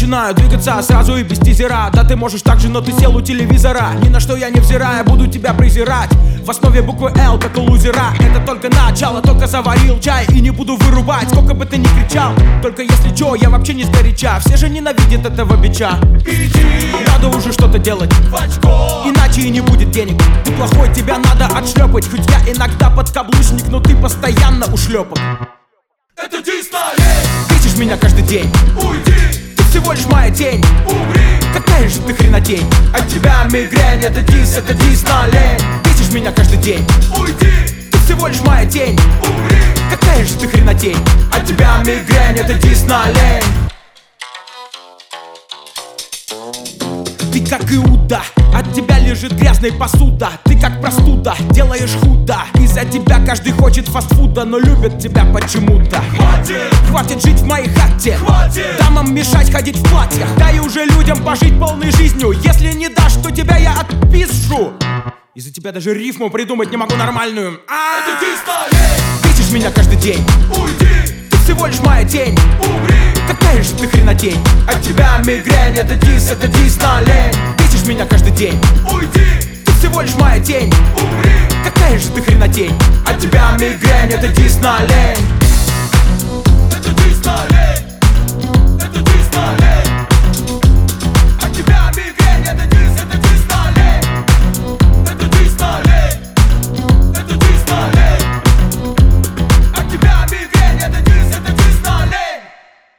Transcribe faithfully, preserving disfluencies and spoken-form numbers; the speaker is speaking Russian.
начинаю двигаться сразу и без тизера. Да ты можешь так же, но ты сел у телевизора. Ни на что я не взирая, буду тебя презирать. В основе буквы Л, как у лузера. Это только начало, только заварил чай и не буду вырубать, сколько бы ты ни кричал. Только если чё, я вообще не сгоряча. Все же ненавидят этого бича. Иди, надо уже что-то делать в очко, иначе и не будет денег. Ты плохой, тебя надо отшлепать. Хоть я иногда подкаблучник, но ты постоянно ушлепок. Это дисналей. Бесишь меня каждый день. Уйди, ты всего лишь моя тень. Умри, какая же ты хренотень. От тебя мигрень, это дис, это дисналей. Бесишь меня каждый день. Уйди, ты всего лишь моя тень. Умри, какая же ты хренотень. От тебя мигрень, это дисналей. Ты как Иуда, от тебя лежит грязная посуда. Ты как простуда, делаешь худо. Из-за тебя каждый хочет фастфуда, но любят тебя почему-то. Хватит, хватит жить в моей хате. Хватит, дамам мешать ходить в платьях. Дай уже людям пожить полной жизнью. Если не дашь, то тебя я отпишу. Из-за тебя даже рифму придумать не могу нормальную. А-а-а. Это дисналей. Бесишь меня каждый день. Уйди, ты всего лишь моя тень. Умри, какая же ты хренотень. От тебя мигрень, это дис, это дисналей. Бесишь меня каждый день. Уйди, ты всего лишь моя тень. Умри, какая же ты хренотень. От тебя мигрень, это дисналей. Это дисналей. Это дисналей.